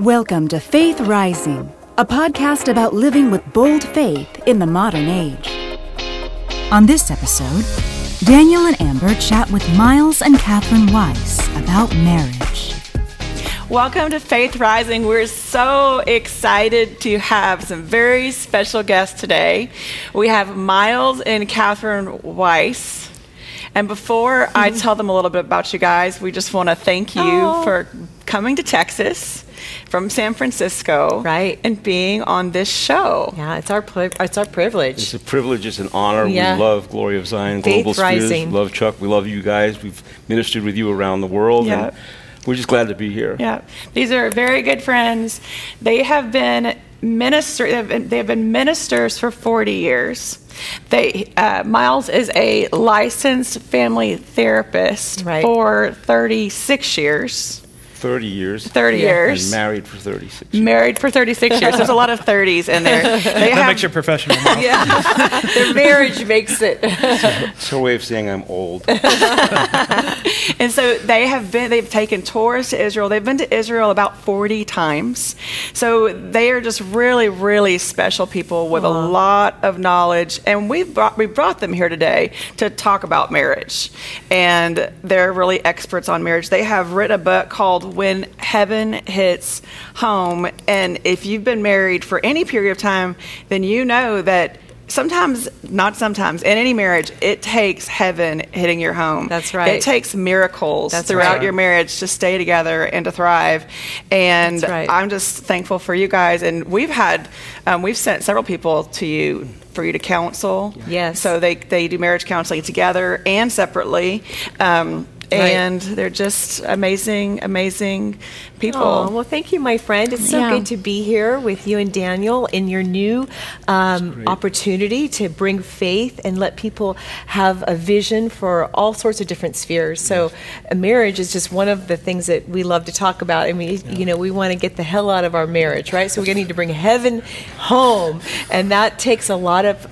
Welcome to Faith Rising, a podcast about living with bold faith in the modern age. On this episode, Daniel and Amber chat with Miles and Catherine Weiss about marriage. Welcome to Faith Rising. We're so excited to have some very special guests today. We have Miles and Catherine Weiss. And before I tell them a little bit about you guys, we just want to thank you for coming to Texas from San Francisco, right, and being on this show. Yeah, it's our privilege. It's a privilege. It's an honor. Yeah. We love Glory of Zion, Faith Global Spheres. Rising. We love Chuck. We love you guys. We've ministered with you around the world, and we're just glad to be here. Yeah, these are very good friends. They have been ministers for 40 years. Miles is a licensed family therapist for 36 years. 30 years. 30 years. And married for 36 years. Married for 36 years. There's a lot of 30s in there. That makes you professional. Yeah. Their marriage makes it. It's her way of saying I'm old. And so they've taken tours to Israel. They've been to Israel about 40 times. So they are just really, really special people with a lot of knowledge. And we brought them here today to talk about marriage. And they're really experts on marriage. They have written a book called When Heaven Hits Home. And if you've been married for any period of time, then you know that in any marriage, it takes heaven hitting your home. That's right. It takes miracles throughout your marriage to stay together and to thrive. And I'm just thankful for you guys. And we've sent several people to you for you to counsel. Yes. So they do marriage counseling together and separately. And they're just amazing people. Oh, well, thank you, my friend. It's so good to be here with you and Daniel in your new opportunity to bring faith and let people have a vision for all sorts of different spheres. So a marriage is just one of the things that we love to talk about. I mean, we want to get the hell out of our marriage, right? So we need to bring heaven home. And that takes a lot of...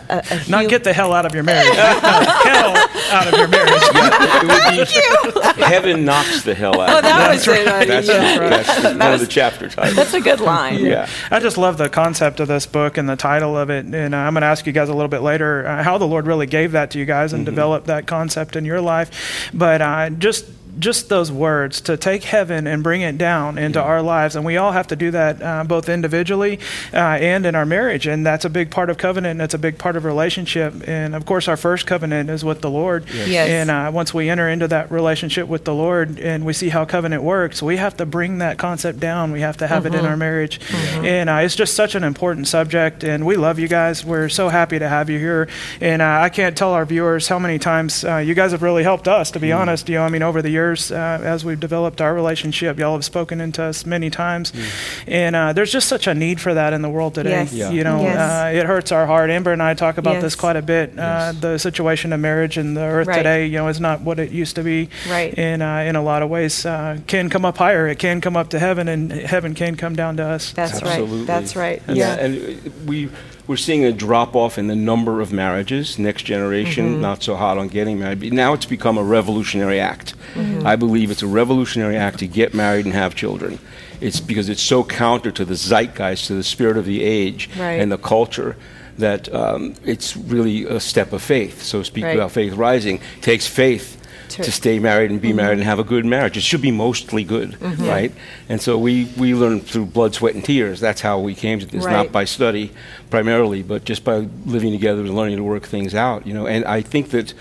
Not get the hell out of your marriage. Hell out of your marriage. It would be Heaven knocks the hell out. Oh, that was it. That's one of the chapter titles. That's a good line. Yeah. I just love the concept of this book and the title of it. And I'm going to ask you guys a little bit later how the Lord really gave that to you guys and developed that concept in your life. But just those words, to take heaven and bring it down into our lives. And we all have to do that both individually and in our marriage. And that's a big part of covenant, and that's a big part of relationship. And of course, our first covenant is with the Lord. Yes. And once we enter into that relationship with the Lord and we see how covenant works, we have to bring that concept down. We have to have it in our marriage. And it's just such an important subject. And we love you guys. We're so happy to have you here. And I can't tell our viewers how many times you guys have really helped us, to be honest. Over the years, as we've developed our relationship, y'all have spoken into us many times, and there's just such a need for that in the world today. Yes. It hurts our heart. Amber and I talk about this quite a bit. The situation of marriage in the earth today, is not what it used to be. Right. And in a lot of ways, can come up higher. It can come up to heaven, and heaven can come down to us. That's Absolutely. right. That's right. Yeah. And we're seeing a drop off in the number of marriages. Next generation, not so hot on getting married. Now it's become a revolutionary act. I believe it's a revolutionary act to get married and have children. It's because it's so counter to the zeitgeist, to the spirit of the age and the culture, that it's really a step of faith. So speaking about Faith Rising, it takes faith to stay married and be married and have a good marriage. It should be mostly good, right? And so we learned through blood, sweat, and tears. That's how we came to this, not by study primarily, but just by living together and learning to work things out. And I think that,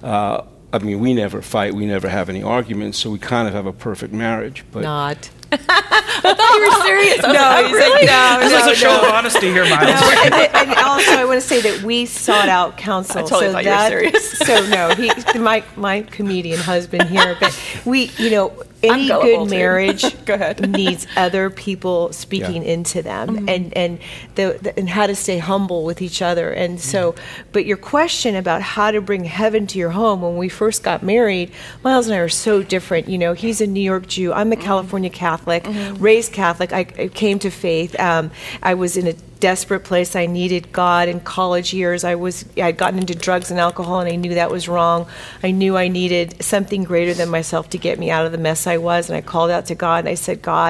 we never fight, we never have any arguments, so we kind of have a perfect marriage. But not. I thought you were serious. There's a show of honesty here, Miles. And also, I want to say that we sought out counsel. I totally thought you were serious. So no, my comedian husband here, but any good marriage needs other people speaking into them, and how to stay humble with each other. And so, but your question about how to bring heaven to your home, when we first got married, Miles and I are so different. He's a New York Jew. I'm a California Catholic, raised Catholic. I came to faith. I was in a desperate place. I needed God in college years. I had gotten into drugs and alcohol, and I knew that was wrong. I knew I needed something greater than myself to get me out of the mess I was, and I called out to God, and I said, God,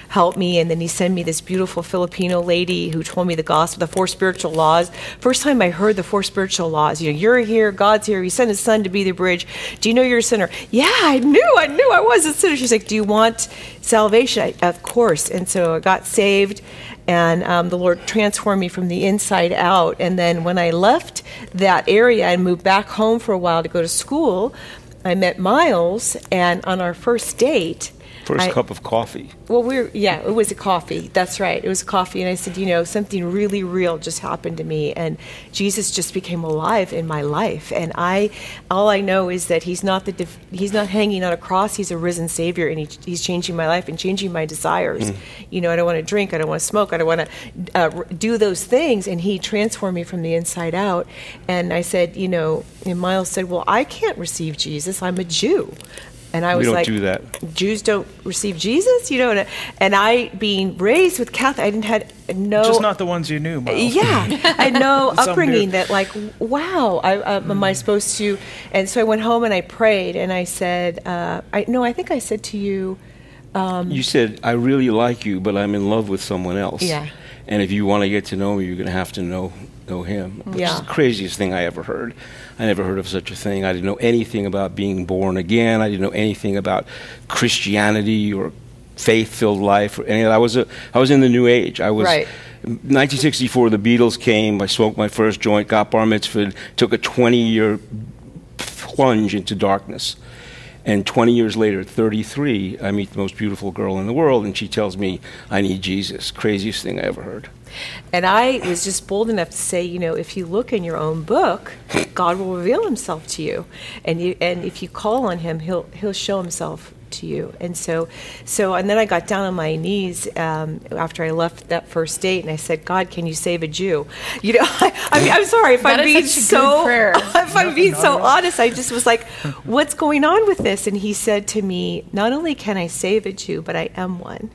help me. And then he sent me this beautiful Filipino lady who told me the gospel, the 4 spiritual laws. First time I heard the 4 spiritual laws, you're here, God's here, he sent his son to be the bridge. Do you know you're a sinner? Yeah, I knew I was a sinner. She's like, do you want salvation? Of course. And so I got saved, and the Lord transformed me from the inside out. And then when I left that area and moved back home for a while to go to school, I met Miles, and on our first date, First cup of coffee. Well, it was a coffee. That's right. It was coffee. And I said, something really real just happened to me. And Jesus just became alive in my life. And all I know is that he's not hanging on a cross. He's a risen Savior, and he's changing my life and changing my desires. I don't want to drink. I don't want to smoke. I don't want to do those things. And he transformed me from the inside out. And I said, and Miles said, well, I can't receive Jesus. I'm a Jew. And I was like, we don't do that. Jews don't receive Jesus, And I, being raised with Catholic, I didn't have no. Just not the ones you knew, Miles. Yeah, I had no upbringing that, like, wow, am I supposed to? And so I went home and I prayed, and I said, I think I said to you. You said, I really like you, but I'm in love with someone else. Yeah. And if you want to get to know me, you're going to have to know him. Which is the craziest thing I ever heard. I never heard of such a thing. I didn't know anything about being born again. I didn't know anything about Christianity or faith-filled life or any of that. I was in the New Age. I was. Right. 1964, the Beatles came. I smoked my first joint, got bar mitzvahed, took a 20-year plunge into darkness. And 20 years later, at 33, I meet the most beautiful girl in the world, and she tells me, I need Jesus. Craziest thing I ever heard. And I was just bold enough to say, if you look in your own book, God will reveal himself to you. And if you call on him, he'll show himself to you. And so and then I got down on my knees after I left that first date, and I said, God, can you save a Jew? I'm sorry if I'm being so honest. I just was like, what's going on with this? And he said to me, not only can I save a Jew, but I am one.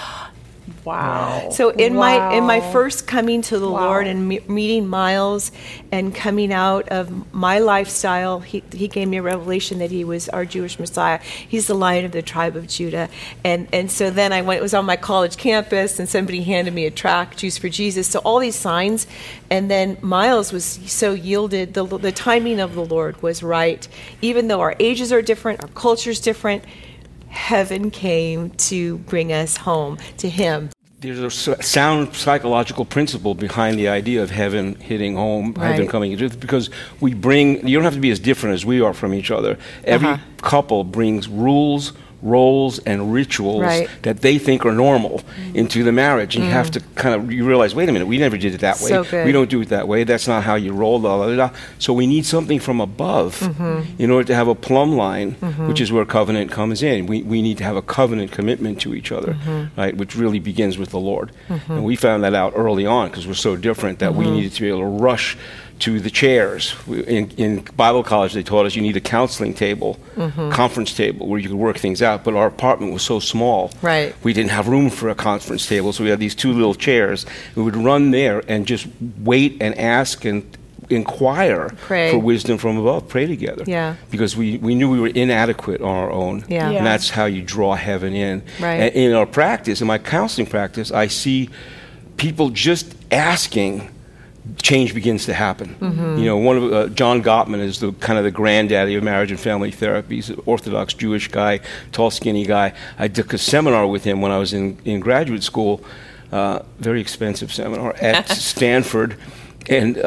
Wow. So in my first coming to the Lord and meeting Miles and coming out of my lifestyle, he gave me a revelation that he was our Jewish Messiah. He's the Lion of the tribe of Judah. And so then I went, it was on my college campus, and somebody handed me a tract, Jews for Jesus. So all these signs. And then Miles was so yielded. The timing of the Lord was right. Even though our ages are different, our culture's different, heaven came to bring us home to him. There's a sound psychological principle behind the idea of heaven hitting home, heaven coming into it, because you don't have to be as different as we are from each other. Every couple brings rules, roles, and rituals that they think are normal into the marriage. And you have to you realize, wait a minute, we never did it that way. So good. We don't do it that way. That's not how you roll, blah, blah, blah. So we need something from above in order to have a plumb line, which is where covenant comes in. We need to have a covenant commitment to each other, right, which really begins with the Lord. And we found that out early on because we're so different that we needed to be able to rush to the chairs. In Bible college, they taught us you need a counseling table, conference table, where you could work things out. But our apartment was so small, we didn't have room for a conference table, so we had these 2 little chairs. We would run there and just wait and ask and inquire for wisdom from above, pray together. Because we knew we were inadequate on our own. And that's how you draw heaven in. And in our practice, in my counseling practice, I see people just asking, change begins to happen. One of John Gottman is the kind of the granddaddy of marriage and family therapy. He's an Orthodox Jewish guy, tall, skinny guy. I took a seminar with him when I was in graduate school, very expensive seminar at Stanford, and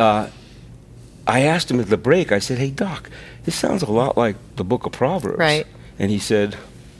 I asked him at the break. I said, "Hey, Doc, this sounds a lot like the Book of Proverbs." And he said,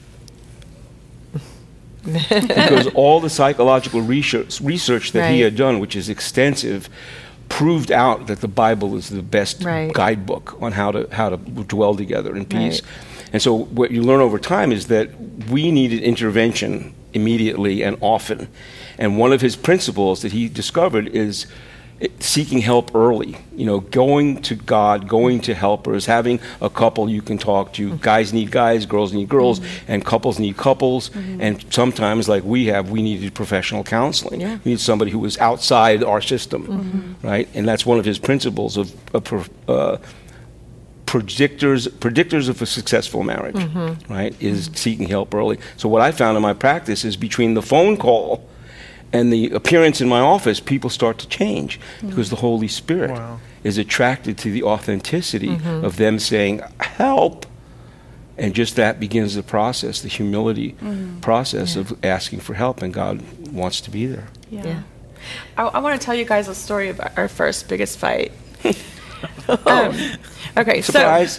because all the psychological research that he had done, which is extensive, proved out that the Bible is the best guidebook on how to dwell together in peace. And so what you learn over time is that we needed intervention immediately and often. And one of his principles that he discovered is seeking help early, going to God, going to helpers, having a couple you can talk to. Guys need guys, girls need girls, and couples need couples. And sometimes, like we needed professional counseling. We needed somebody who was outside our system, right? And that's one of his principles of predictors of a successful marriage, right, is seeking help early. So what I found in my practice is between the phone call and the appearance in my office, people start to change because the Holy Spirit is attracted to the authenticity of them saying, help. And just that begins the process, the humility process of asking for help, and God wants to be there. Yeah. I want to tell you guys a story about our first biggest fight. Okay, Surprise.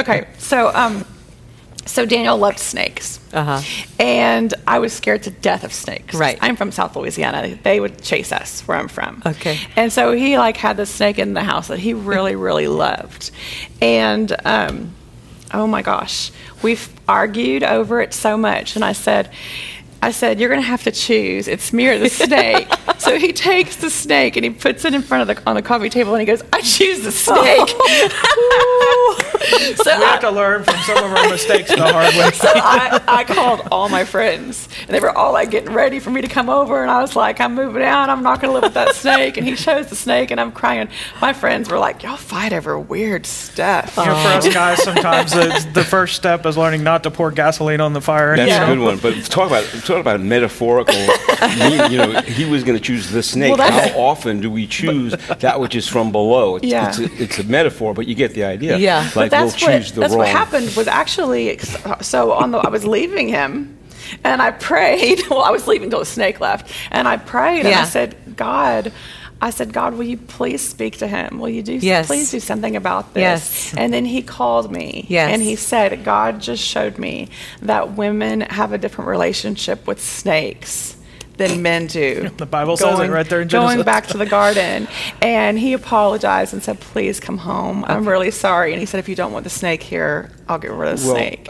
So Daniel loved snakes. And I was scared to death of snakes. Right. I'm from South Louisiana. They would chase us where I'm from. Okay. And so he had this snake in the house that he really, really loved. And oh my gosh, we've argued over it so much. And I said, you're going to have to choose. It's me or the snake. So he takes the snake and he puts it in front of on the coffee table and he goes, I choose the snake. So we have to learn from some of our mistakes the hard way. So I called all my friends and they were all getting ready for me to come over. And I was like, I'm moving out. I'm not going to live with that snake. And he chose the snake and I'm crying. My friends were like, y'all fight over weird stuff. For us guys, sometimes the first step is learning not to pour gasoline on the fire. That's a good one. But talk about metaphorical. He was going to choose the snake. Well, how often do we choose that which is from below? It's a metaphor, but you get the idea. Yeah. That's what happened was actually, I was leaving him and I prayed. Well, I was leaving till the snake left. And I prayed and I said, God, will you please speak to him? Will you please do something about this? Yes. And then he called me. Yes. And he said, God just showed me that women have a different relationship with snakes than men do. The Bible says it right there in Genesis. Going back to the garden. And he apologized and said, please come home. Okay. I'm really sorry. And he said, if you don't want the snake here, I'll get rid of the snake.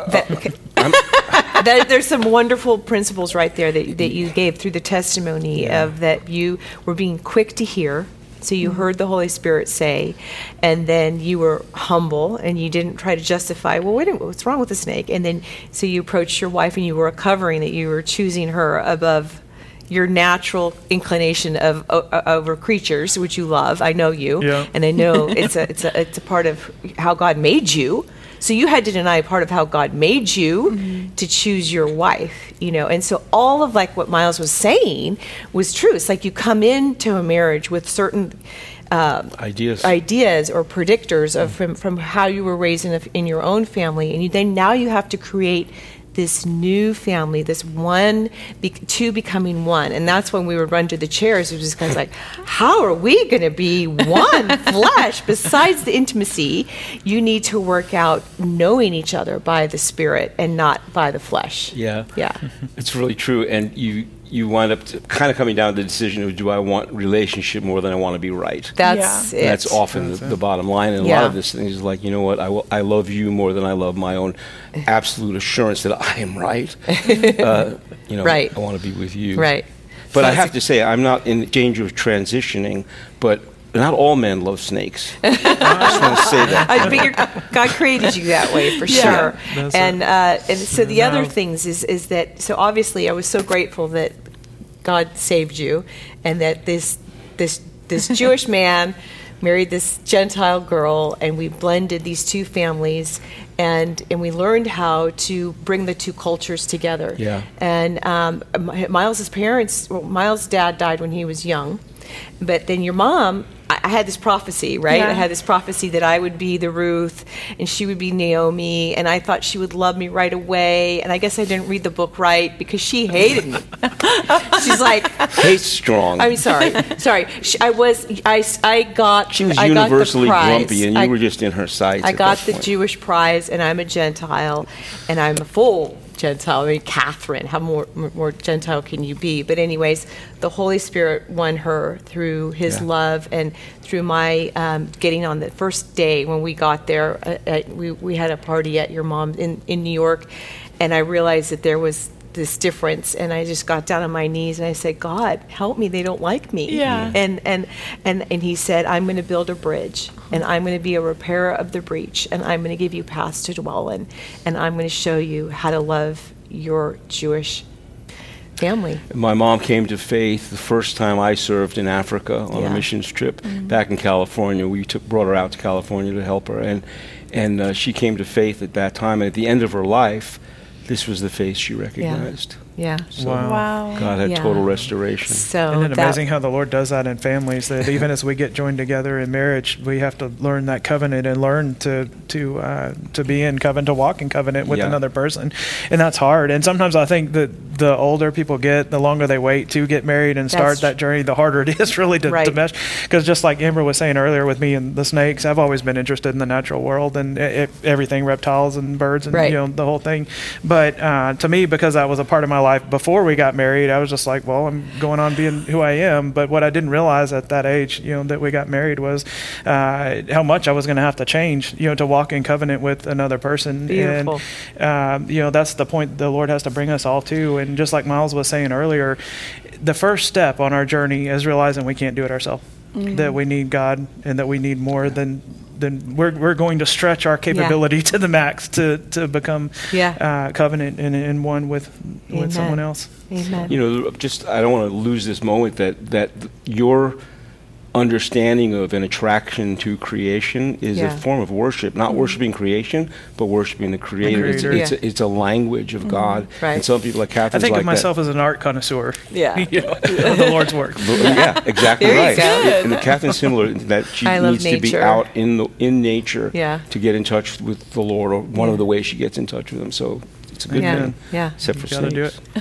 There's some wonderful principles right there that you gave through the testimony of that you were being quick to hear. So you heard the Holy Spirit say, and then you were humble and you didn't try to justify, well, wait a minute, what's wrong with the snake? And then so you approached your wife and you were covering that you were choosing her above your natural inclination of over creatures, which you love. I know you, and I know it's a part of how God made you. So you had to deny part of how God made you to choose your wife, And so all of what Miles was saying was true. It's like you come into a marriage with certain ideas or predictors of from how you were raised in your own family, and then now you have to create this new family, this two becoming one. And that's when we would run to the chairs. It was just kind of like, how are we going to be one flesh? Besides the intimacy, you need to work out knowing each other by the Spirit and not by the flesh. Yeah. Yeah. It's really true. And you wind up kind of coming down to the decision of, do I want relationship more than I want to be right? That's it. That's often the bottom line. And a lot of this thing is like, you know what, I love you more than I love my own absolute assurance that I am right. Right. I want to be with you. Right. But I have to say, I'm not in danger of transitioning, but not all men love snakes. I just want to say that. I figure God created you that way for sure. And so the other things is that, so obviously I was so grateful that God saved you, and that this Jewish man married this Gentile girl, and we blended these two families, and we learned how to bring the two cultures together. Yeah. And Miles' dad died when he was young, but then your mom, I had this prophecy, right? Yeah. I had this prophecy that I would be the Ruth and she would be Naomi, and I thought she would love me right away. And I guess I didn't read the book right because she hated me. She's like, hate's strong. I'm sorry. I got. She was I universally got the prize. grumpy, and you were just in her sights. I got the Jewish prize, and I'm a Gentile, and I'm a full Gentile. I mean, Catherine, how more Gentile can you be? But anyways, the Holy Spirit won her through His love and through my getting on the first day when we got there. We had a party at your mom in New York, and I realized that there was this difference, and I just got down on my knees and I said, God, help me, they don't like me. Yeah. And He said, I'm going to build a bridge, and I'm going to be a repairer of the breach, and I'm going to give you paths to dwell in, and I'm going to show you how to love your Jewish family. My mom came to faith the first time I served in Africa on a missions trip back in California. We brought her out to California to help her, and she came to faith at that time. And at the end of her life, this was the faith she recognized. Yeah. So Wow. God had total restoration. So Isn't it amazing how the Lord does that in families? That even as we get joined together in marriage, we have to learn that covenant and learn to be in covenant, to walk in covenant with another person, and that's hard. And sometimes I think that the older people get, the longer they wait to get married and start that journey, the harder it is really to mesh. Because just like Amber was saying earlier with me and the snakes, I've always been interested in the natural world and everything, reptiles and birds and the whole thing. But to me, because that was a part of my life before we got married, I was just like, well, I'm going on being who I am. But what I didn't realize at that age, that we got married was how much I was going to have to change, to walk in covenant with another person. Beautiful. And, that's the point the Lord has to bring us all to. And just like Miles was saying earlier, the first step on our journey is realizing we can't do it ourselves, that we need God and that we need more than we're going to stretch our capability to the max to become covenant and one with someone else. Amen. I don't want to lose this moment that your understanding of an attraction to creation is a form of worship, not worshiping creation, but worshiping the Creator. It's a language of God. Right. And some people like Catherine's I think like of myself as an art connoisseur. Of The Lord's work. Yeah, exactly right. Good. And Catherine's similar in that she needs to be out in nature to get in touch with the Lord, or one of the ways she gets in touch with Him. So it's a good thing. Yeah. Except for Gotta snakes. do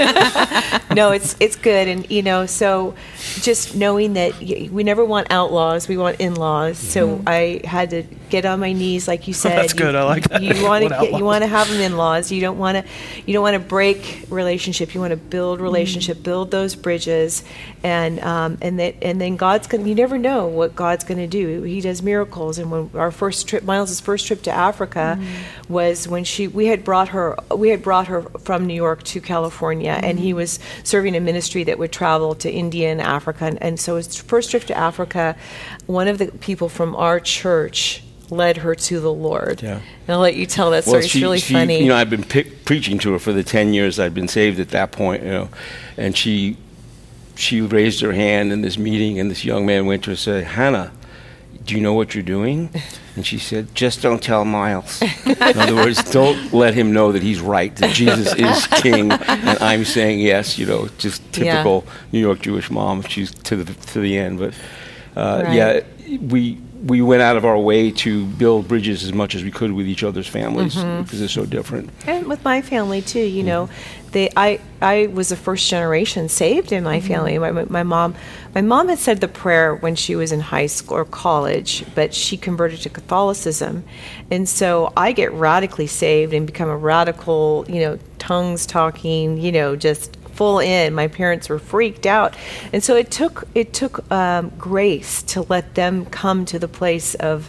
it. No, it's good. And, so just knowing that we never want outlaws, we want in-laws. So I had to get on my knees, like you said. That's good. I like that. You want to have them in-laws. You don't want to break relationship. You want to build relationship, build those bridges, and then God's going. You never know what God's going to do. He does miracles. And when our first trip, Miles' first trip to Africa, was when we had brought her from New York to California, and he was serving a ministry that would travel to India and Africa. And so his first trip to Africa, one of the people from our church led her to the Lord. Yeah. And I'll let you tell that story. It's really funny. I've been preaching to her for the 10 years I'd been saved at that point, and she raised her hand in this meeting, and this young man went to her and said, "Hannah, do you know what you're doing?" And she said, "Just don't tell Miles." In other words, don't let him know that he's right, that Jesus is king, and I'm saying yes. Just typical New York Jewish mom. She's to the end, but we went out of our way to build bridges as much as we could with each other's families because they're so different. And with my family too, I was the first generation saved in my family. My mom had said the prayer when she was in high school or college, but she converted to Catholicism, and so I get radically saved and become a radical, tongues talking, just full in. My parents were freaked out, and so it took grace to let them come to the place of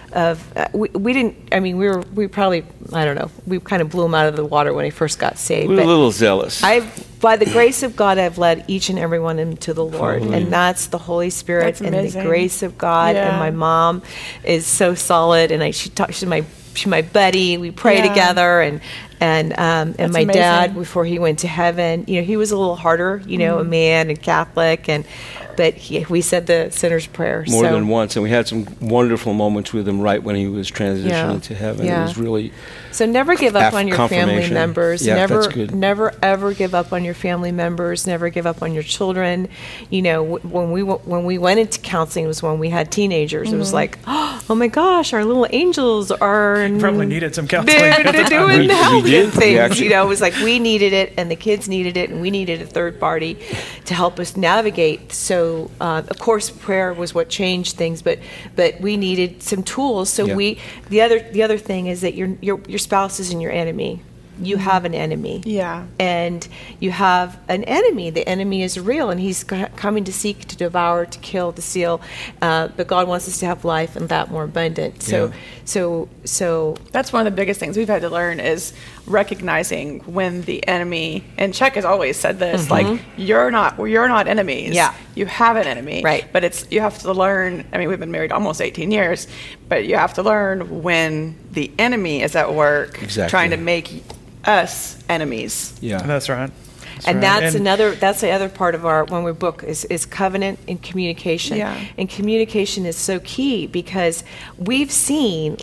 we didn't. I mean, we probably, I don't know, we kind of blew them out of the water when I first got saved. We were a little zealous. By the grace of God, I've led each and every one into the Lord, and that's the Holy Spirit and the grace of God. And my mom is so solid, and she's my buddy. We pray together, and my amazing. dad, before he went to heaven, he was a little harder, a man and Catholic, but we said the sinner's prayer more than once, and we had some wonderful moments with him right when he was transitioning to heaven. It was really so never give up on your family members. That's good. Never ever give up on your family members. Never give up on your children. When we went into counseling was when we had teenagers. It was like, oh my gosh, our little angels are probably needed some counseling. They're doing we things. It was like we needed it, and the kids needed it, and we needed a third party to help us navigate. So of course, prayer was what changed things, but we needed some tools. So the other thing is that your spouse isn't your enemy. You have an enemy. Yeah. And you have an enemy. The enemy is real, and he's coming to seek, to devour, to kill, to steal. But God wants us to have life and that more abundant. So that's one of the biggest things we've had to learn is recognizing when the enemy, and Chuck has always said this, like, you're not enemies. Yeah. You have an enemy. Right. But you have to learn, we've been married almost 18 years, but you have to learn when the enemy is at work trying to make us enemies. Yeah, that's right. That's the other part of our when we book is covenant and communication. Yeah. And communication is so key because we've seen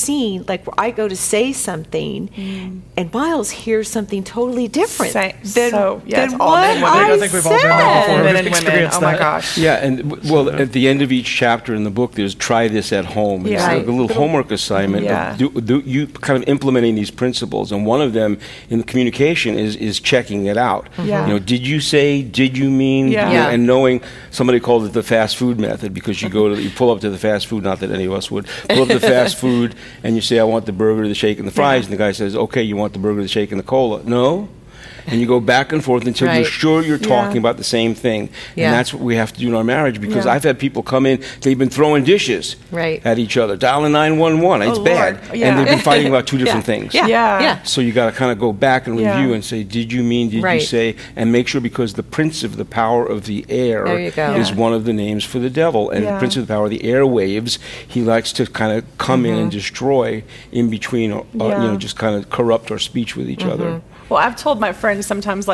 I go to say something and Miles hears something totally different than all what men and women. I think we've all done that before. Men We've and women. experienced Oh my that. gosh. Yeah, and well, at the end of each chapter in the book, there's try this at home. It's Yeah. like a little homework assignment Yeah. of you kind of implementing these principles, and one of them in communication is checking it out. Yeah. Did you say? Did you mean? Yeah. Yeah. And knowing somebody called it the fast food method because you pull up to the fast food. Not that any of us would pull up to the fast food, and you say, "I want the burger, the shake, and the fries," and the guy says, "Okay, you want the burger, the shake, and the cola?" No. And you go back and forth until you're sure you're talking about the same thing. Yeah. And that's what we have to do in our marriage because Yeah. I've had people come in, they've been throwing dishes at each other, dialing 911. It's bad. Lord. Yeah. And they've been fighting about two different things. Yeah. So you got to kind of go back and review and say, did you mean, did you say, and make sure because the prince of the power of the air There you go. is one of the names for the devil. And the prince of the power of the airwaves, he likes to kind of come in and destroy in between, just kind of corrupt our speech with each other. Well, I've told my friends sometimes,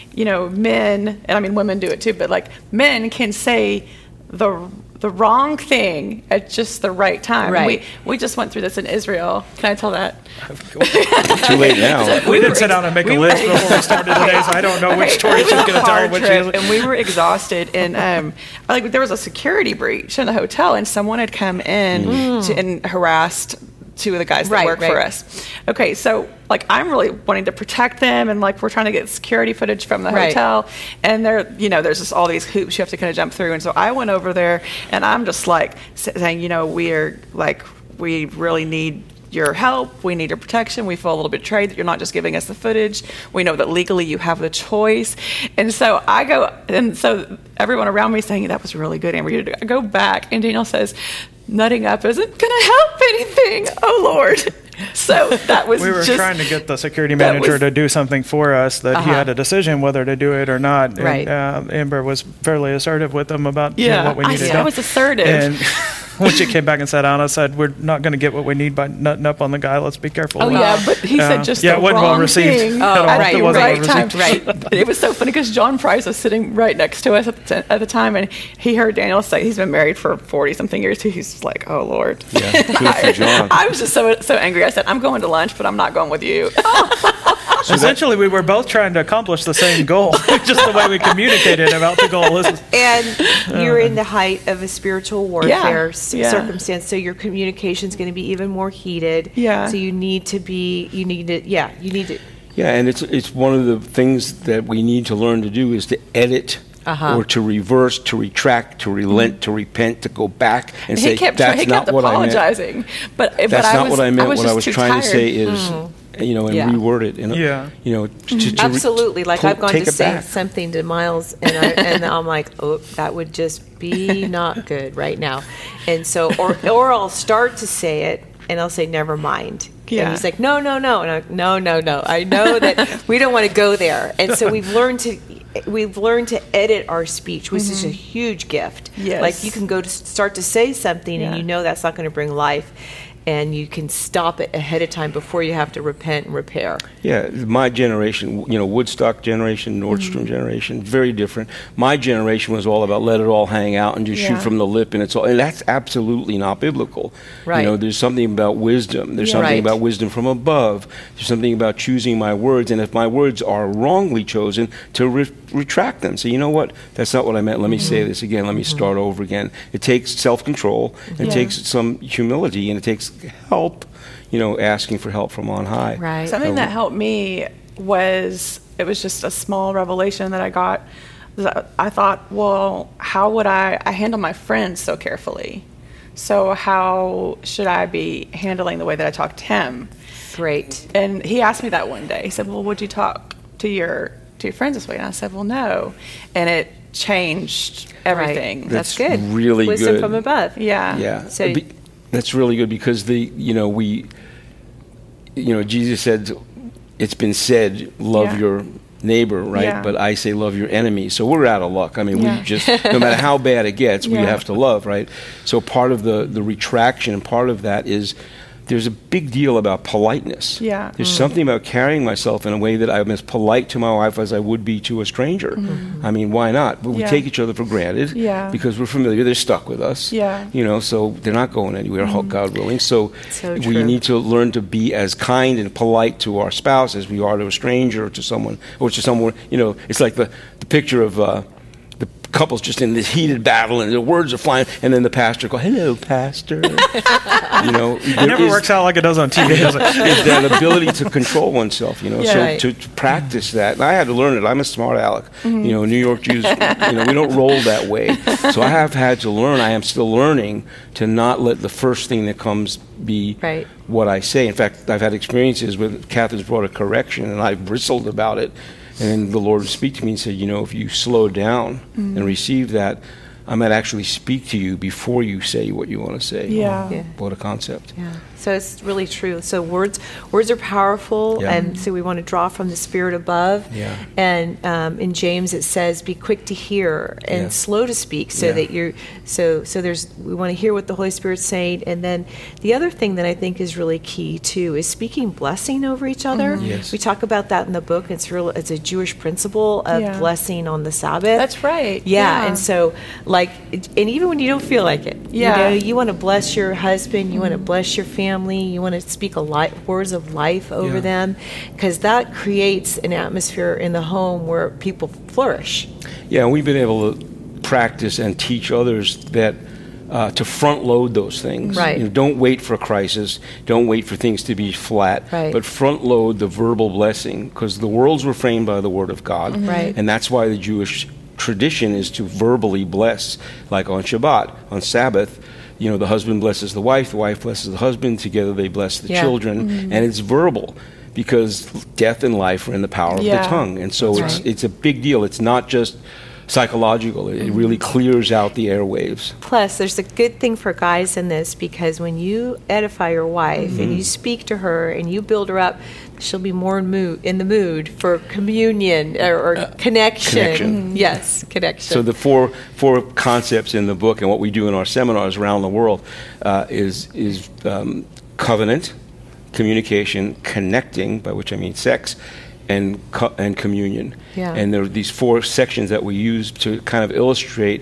men, and I mean women do it too, but men can say the wrong thing at just the right time. Right. We just went through this in Israel. Can I tell that? Too late now. We didn't sit down and make a list before we started today, so I don't know which story she's going to tell. And we were exhausted, and there was a security breach in the hotel, and someone had come in and harassed two of the guys that work for us. Okay, so I'm really wanting to protect them, and we're trying to get security footage from the hotel, and there's just all these hoops you have to kind of jump through. And so I went over there, and I'm just saying, we really need your help. We need your protection. We feel a little bit betrayed that you're not just giving us the footage. We know that legally you have the choice. And so I go, and so everyone around me saying, that was really good, Amber. I go back, and Daniel says, nutting up isn't going to help anything. Oh, Lord. So that was we were trying to get the security manager to do something for us that he had a decision whether to do it or not. Right. And Amber was fairly assertive with them about what we needed. I was assertive. And when she came back and sat down, I said, we're not going to get what we need by nutting up on the guy. Let's be careful. Oh, yeah, but he said just the it wasn't wrong well received. thing right. at the right time. Right. It was so funny because John Price was sitting right next to us at the time, and he heard Daniel say he's been married for 40-something years. He's like, oh, Lord. Yeah, good for John. I was just so angry. I said, I'm going to lunch, but I'm not going with you. Essentially, we were both trying to accomplish the same goal, just the way we communicated about the goal. And you're in the height of a spiritual warfare circumstance, so your communication is going to be even more heated. Yeah. So you need to. Yeah, and it's one of the things that we need to learn to do is to edit. Or to reverse, to retract, to relent, to repent, to go back and say, that's not what I meant. That's not what I meant. What I was trying to say is, and reword it. Absolutely. I've gone to say something to Miles, and I'm like, oh, that would just be not good right now. And so, or I'll start to say it, and I'll say, never mind. Yeah. And he's like, no. And I'm like, no. I know that we don't want to go there. And so we've learned to edit our speech, which is a huge gift. Yes. You can go to start to say something and that's not going to bring life, and you can stop it ahead of time before you have to repent and repair. Yeah, my generation, Woodstock generation, Nordstrom generation, very different. My generation was all about let it all hang out and just shoot from the lip, and that's absolutely not biblical. Right. There's something about wisdom. There's something about wisdom from above. There's something about choosing my words, and if my words are wrongly chosen, to retract them. So you know what? That's not what I meant. Let me say this again. Let me start over again. It takes self-control. It takes some humility, and it takes help, asking for help from on high. Right. Something that helped me was just a small revelation that I got. I thought, well, how would I handle my friends so carefully? So how should I be handling the way that I talk to him? Great. And he asked me that one day. He said, well, would you talk to your friends this way? And I said, well, no. And it changed everything. Right. That's good. Really Wisdom good. from above. Yeah. So that's really good because Jesus said, it's been said, love your neighbor, right? Yeah. But I say love your enemy. So we're out of luck. I mean, we just, no matter how bad it gets, we have to love, right? So part of the retraction and part of that is there's a big deal about politeness. Yeah. There's something about carrying myself in a way that I'm as polite to my wife as I would be to a stranger. I mean, why not? But we take each other for granted because we're familiar. They're stuck with us. You know, so they're not going anywhere, God willing. So we need to learn to be as kind and polite to our spouse as we are to a stranger or to someone, you know, it's like the picture of the couple's just in this heated battle and the words are flying, and then the pastor goes, "Hello, pastor." You know, it never works out like it does on TV, does it? It's that ability to control oneself, you know. So to practice that, and I had to learn it. I'm a smart aleck. You know, New York Jews, you know, we don't roll that way. So I have had to learn. I am still learning to not let the first thing that comes be what I say. In fact, I've had experiences where Catherine's brought a correction, and I've bristled about it. And the Lord would speak to me and say, you know, if you slow down and receive that, I might actually speak to you before you say what you want to say. What a concept. So it's really true. So words are powerful, and so we want to draw from the Spirit above. And in James it says, "Be quick to hear and slow to speak," so that you're we want to hear what the Holy Spirit's saying. And then the other thing that I think is really key too is speaking blessing over each other. We talk about that in the book. It's a Jewish principle of blessing on the Sabbath. That's right. And so and even when you don't feel like it, you know, you want to bless your husband, you want to bless your family, you want to speak words of life over them, because that creates an atmosphere in the home where people flourish. We've been able to practice and teach others that to front load those things. You know, don't wait for a crisis, don't wait for things to be flat, but front load the verbal blessing, because the worlds were framed by the Word of God, and that's why the Jewish tradition is to verbally bless, like on Shabbat, on Sabbath. You know, the husband blesses the wife blesses the husband, together they bless the children, and it's verbal because death and life are in the power of the tongue. And so it's a big deal. It's not just psychological. It really clears out the airwaves. Plus, there's a good thing for guys in this, because when you edify your wife and you speak to her and you build her up, she'll be more in the mood for communion or connection. Yes, connection. So the four concepts in the book and what we do in our seminars around the world is covenant, communication, connecting, by which I mean sex, and communion. And there are these 4 sections that we use to kind of illustrate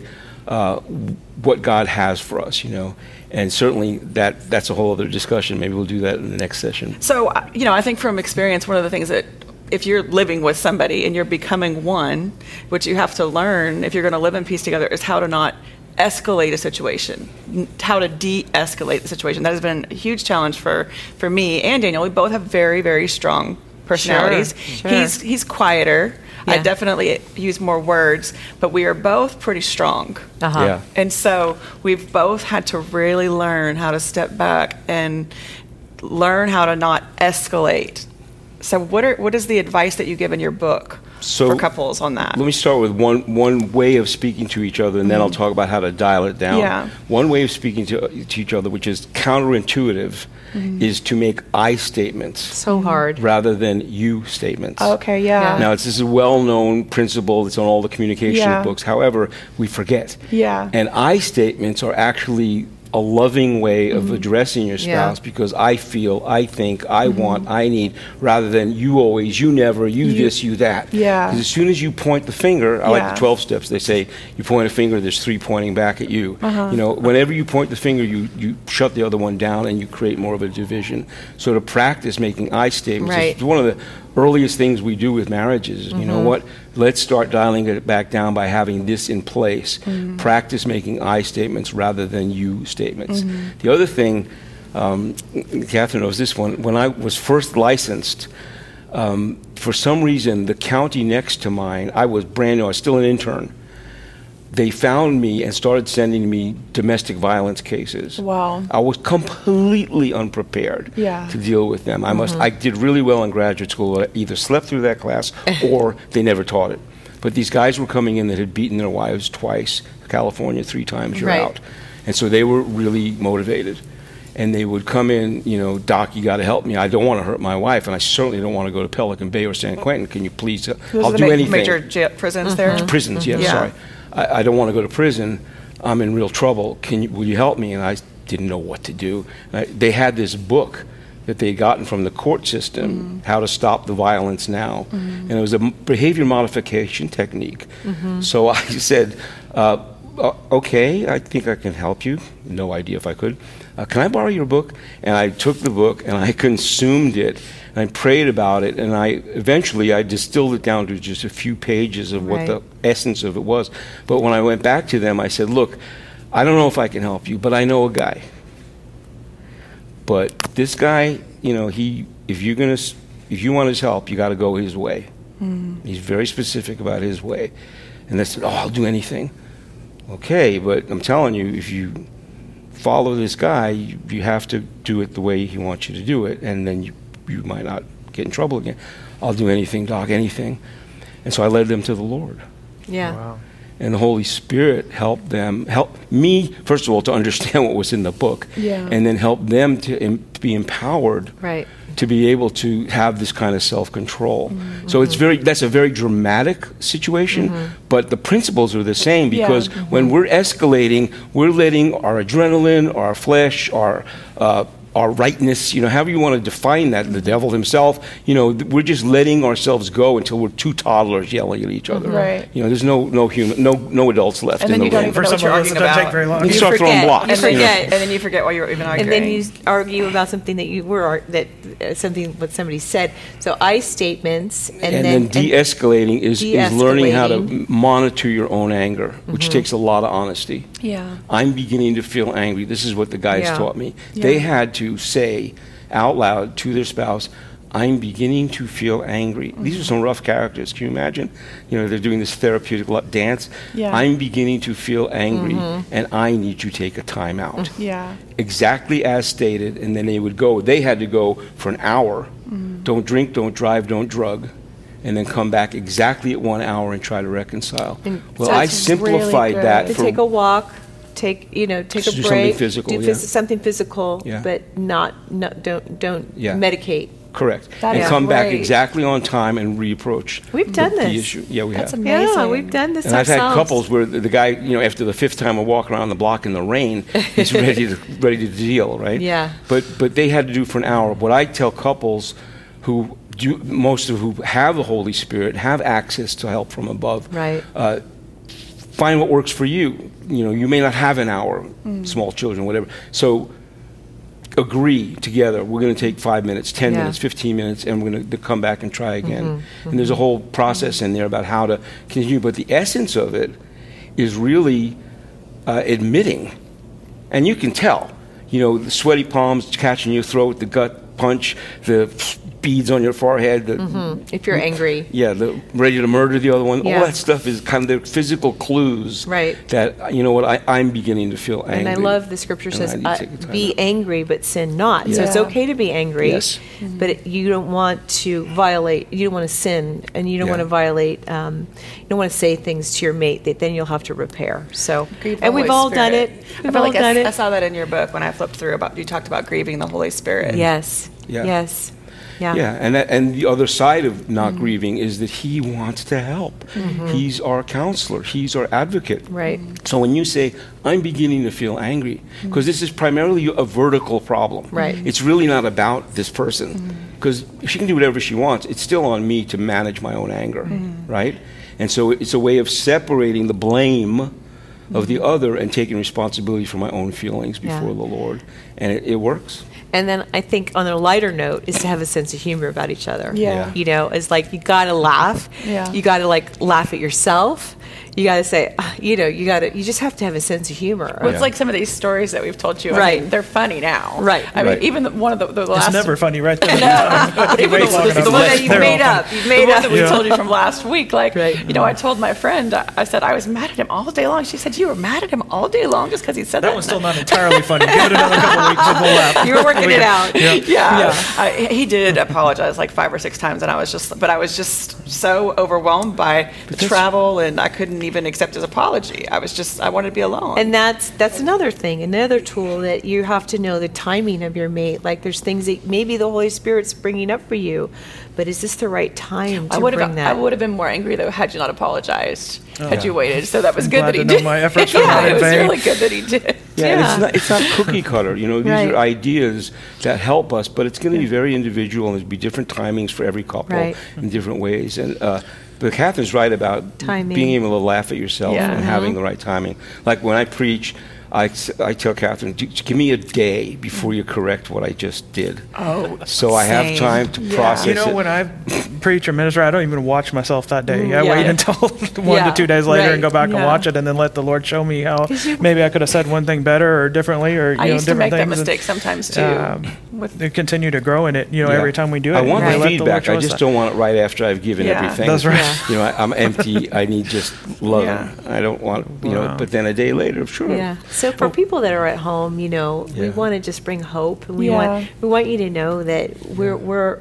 what God has for us, you know. And certainly that's a whole other discussion. Maybe we'll do that in the next session. So, you know, I think from experience, one of the things that if you're living with somebody and you're becoming one, which you have to learn if you're going to live in peace together, is how to not escalate a situation, how to de-escalate the situation. That has been a huge challenge for me and Daniel. We both have very, very strong personalities. He's quieter. I definitely use more words, but we are both pretty strong. And so we've both had to really learn how to step back and learn how to not escalate. So what is the advice that you give in your book for couples on that? Let me start with one way of speaking to each other, and then I'll talk about how to dial it down. One way of speaking to each other, which is counterintuitive, is to make I statements. So hard. Rather than you statements. Okay, Now, this is a well-known principle. It's on all the communication books. However, we forget. And I statements are actually a loving way of addressing your spouse, because I feel, I think, I want, I need, rather than you always, you never, you this, you that. Because as soon as you point the finger, I like the 12 steps, they say, you point a finger, there's 3 pointing back at you. You know, whenever you point the finger, you shut the other one down and you create more of a division. So to practice making I statements is one of the earliest things we do with marriages. You know what? Let's start dialing it back down by having this in place. Practice making I statements rather than you statements. The other thing, Catherine knows this one, when I was first licensed, for some reason, the county next to mine, I was brand new, I was still an intern. They found me and started sending me domestic violence cases. Wow. I was completely unprepared to deal with them. I did really well in graduate school. I either slept through that class or they never taught it. But these guys were coming in that had beaten their wives twice, California 3 times, you're out. And so they were really motivated. And they would come in, you know, Doc, you got to help me. I don't want to hurt my wife, and I certainly don't want to go to Pelican Bay or San Quentin. Can you please? I'll do anything. Major prisons there? Prisons, sorry. I don't want to go to prison. I'm in real trouble. Will you help me? And I didn't know what to do. They had this book that they had gotten from the court system, How to Stop the Violence Now. And it was a behavior modification technique. So I said, okay, I think I can help you. No idea if I could. Can I borrow your book? And I took the book and I consumed it. And I prayed about it, and eventually I distilled it down to just a few pages of what the essence of it was. But when I went back to them, I said, look, I don't know if I can help you, but I know a guy. But this guy, if you want his help, you got to go his way. He's very specific about his way. And they said, I'll do anything. Okay, but I'm telling you, if you follow this guy, you have to do it the way he wants you to do it, and then you might not get in trouble again. I'll do anything, Doc, anything. And so I led them to the Lord. Yeah. Wow. And the Holy Spirit helped me, first of all, to understand what was in the book, and then help them to be empowered to be able to have this kind of self-control. So that's a very dramatic situation, but the principles are the same, because when we're escalating, we're letting our adrenaline, our flesh, our rightness, however you want to define that, the devil himself, we're just letting ourselves go until we're two toddlers yelling at each other. Right. There's no human, no adults left and in the room. For some of us, it doesn't take very long. You start throwing blocks. You forget. And then you forget why you were even arguing. And then you argue about something something what somebody said. So I statements, and then de-escalating is learning how to monitor your own anger, which takes a lot of honesty. Yeah. I'm beginning to feel angry. This is what the guys taught me. They had to say out loud to their spouse, I'm beginning to feel angry. These are some rough characters. Can you imagine? They're doing this therapeutic dance. I'm beginning to feel angry, and I need to take a time out. Exactly as stated, and then they had to go for an hour. Don't drink, don't drive, don't drug. And then come back exactly at 1 hour and try to reconcile. Well, I simplified really that. To take a walk, take a break, something physical, something physical, but don't medicate. Correct. And come back exactly on time and reapproach the issue. Yeah, we have. That's amazing. Yeah, we've done this and ourselves. I've had couples where the guy, after the fifth time of walking around the block in the rain, he's ready to deal, right? Yeah. But they had to do it for an hour. What I tell couples who have the Holy Spirit, have access to help from above, find what works for you. You may not have an hour, small children, whatever. So agree together. We're going to take 5 minutes, 10 minutes, 15 minutes, and we're going to come back and try again. And there's a whole process in there about how to continue. But the essence of it is really admitting. And you can tell, the sweaty palms catching your throat, the gut punch, the beads on your forehead. If you're angry. Yeah, ready to murder the other one. All that stuff is kind of the physical clues that, I'm beginning to feel angry. And I love the scripture says, be angry, but sin not. So it's okay to be angry, but you don't want to violate, you don't want to sin, and you don't want to violate, you don't want to say things to your mate that then you'll have to repair. So, and we've all done it. I saw that in your book when I flipped through you talked about grieving the Holy Spirit. Yes. Yeah. Yes. Yeah, and the other side of not grieving is that he wants to help. He's our counselor. He's our advocate. Right. So when you say, I'm beginning to feel angry, because this is primarily a vertical problem. Right. It's really not about this person, because she can do whatever she wants. It's still on me to manage my own anger, right? And so it's a way of separating the blame of the other and taking responsibility for my own feelings before the Lord. And it works. And then I think on a lighter note is to have a sense of humor about each other. Yeah. It's like you got to laugh. Yeah. You got to laugh at yourself. You got to say, you just have to have a sense of humor. Well, it's like some of these stories that we've told you. Right. I mean, they're funny now. Right. I mean, even one of the last. It's never funny, right? There. No. Even the one that you made up. You made up. That we told you from last week. I told my friend, I said I was mad at him all day long. She said, you were mad at him all day long just because he said that. That was still not entirely funny. Give it another couple of weeks and we'll laugh. You were working it out. Yeah. He did apologize 5 or 6 times, and I was just so overwhelmed by the travel, and I couldn't even accept his apology. I wanted to be alone. And that's another thing, another tool that you have to know the timing of your mate. Like there's things that maybe the Holy Spirit's bringing up for you, but is this the right time to bring that? I would have been more angry though had you not apologized, had you waited. So that was good glad that he to know did. my efforts were not it in was vain. really good that he did. Yeah, it's not cookie cutter. These Right. are ideas that help us, but it's going to be very individual, and there'll be different timings for every couple Right. in different ways. And but Catherine's right about Timing. being able to laugh at yourself Yeah. and having the right timing. Like when I preach, I tell Catherine, give me a day before you correct what I just did. Oh, So I have same. time to Yeah. process You know, it. when I preach or minister, I don't even watch myself that day. I Yeah. wait until 1 to 2 days later and go back and Yeah. watch it, and then let the Lord show me how maybe I could have said one thing better or differently, or I used to different make that things. mistake sometimes too. They continue to grow in it. Yeah. Every time we do it, I want we the let feedback. Lord show I us just that. don't want it right after I've given Yeah. everything. That's right. Yeah. I'm empty. I need just love. Yeah. I don't want, Wow. but then a day later, sure. Yeah. So for people that are at home, we Yeah. want to just bring hope, and we Yeah. want you to know that we're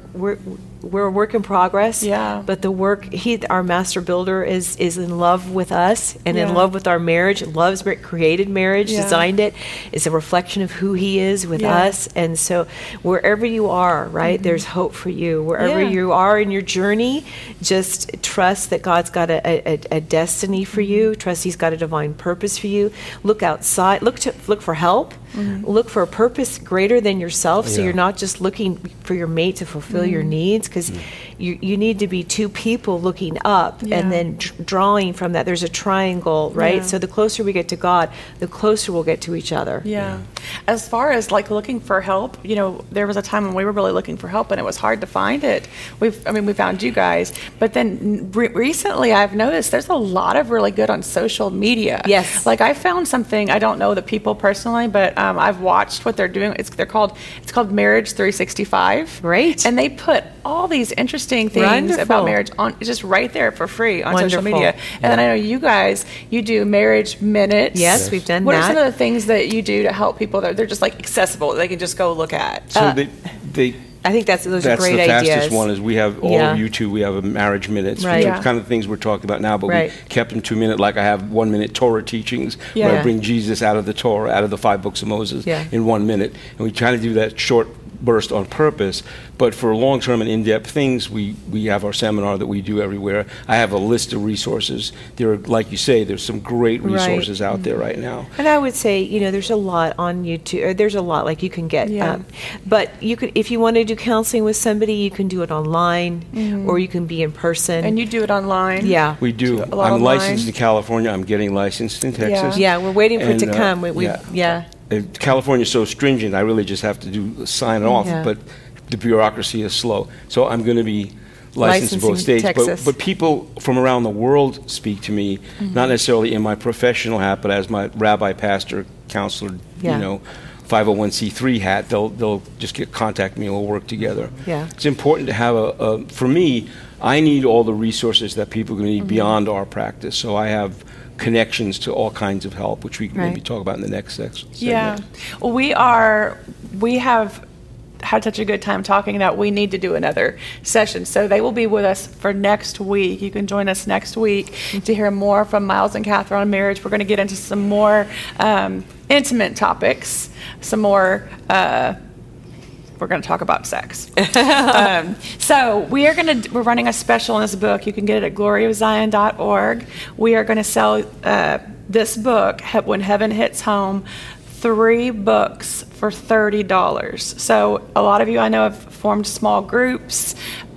a work in progress. Yeah. But the work, our master builder is in love with us and in Yeah. love with our marriage. Created marriage, Yeah. designed it. It's a reflection of who He is with Yeah. us. And so wherever you are, right, there's hope for you. Wherever Yeah. you are in your journey, just trust that God's got a destiny for you. Trust He's got a divine purpose for you. Look outside. Look for help. Look for a purpose greater than yourself. So Yeah. you're not just looking for your mate to fulfill your needs, because you need to be two people looking up Yeah. and then drawing from that. There's a triangle, right? Yeah. So the closer we get to God, the closer we'll get to each other. Yeah. As far as like looking for help, there was a time when we were really looking for help and it was hard to find it. We found you guys, but then recently I've noticed there's a lot of really good on social media. Yes. Like I found something, I don't know the people personally, but I've watched what they're doing. It's called Marriage 365. Great. And they put all these interesting things Wonderful. about marriage on just right there for free on social Wonderful. media. And then I know you guys, you do marriage minutes. Yes, we've done What that. are some of the things that you do to help people that they're just like accessible, they can just go look at? So they I think those are that's great the fastest ideas. one. Is we have all Yeah. of you two. We have a marriage minutes, Right. which Yeah. are kind of things we're talking about now. But Right. we kept them 2 minute. Like I have 1 minute Torah teachings where Yeah. I bring Jesus out of the Torah, out of the 5 books of Moses, Yeah. in 1 minute, and we try to do that short burst on purpose. But for long-term and in-depth things, we have our seminar that we do everywhere. I have a list of resources. There are, like you say, there's some great Right. resources out there right now. And I would say, there's a lot on YouTube. Or there's a lot like you can get. Yeah. But you could, if you want to do counseling with somebody, you can do it online, or you can be in person. And you do it online? yeah. We do. a lot I'm online. licensed in California. I'm getting licensed in Texas. Yeah, we're waiting for it to And, come. yeah. California's so stringent, I really just have to sign it off, Yeah. but the bureaucracy is slow. So I'm going to be licensed in both Licensing states. Texas. But people from around the world speak to me, not necessarily in my professional hat, but as my rabbi, pastor, counselor, Yeah. 501c3 hat. They'll just contact me and we'll work together. Yeah. It's important to have for me, I need all the resources that people are going to need beyond our practice. So I have connections to all kinds of help, which we can maybe Right. talk about in the next section. Yeah. Well, we have had such a good time talking that we need to do another session. So they will be with us for next week. You can join us next week to hear more from Miles and Catherine on marriage. We're going to get into some more intimate topics, some more we're going to talk about sex. So we're running a special in this book. You can get it at gloryofzion.org. We are going to sell this book, When Heaven Hits Home, 3 books for $30. So a lot of you I know have formed small groups.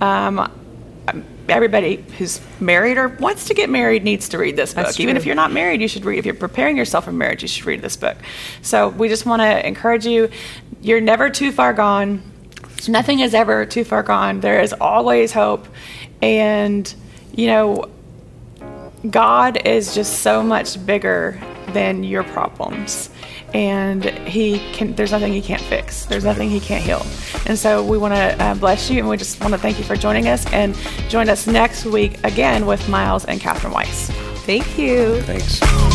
Everybody who's married or wants to get married needs to read this book. That's Even true. if you're not married, you should read. If you're preparing yourself for marriage, you should read this book. So we just want to encourage you. You're never too far gone. Nothing is ever too far gone. There is always hope. And, God is just so much bigger than your problems. And there's nothing he can't fix. There's nothing he can't heal. And so we want to bless you, and we just want to thank you for joining us. And join us next week again with Miles and Catherine Weiss. Thank you. Thanks.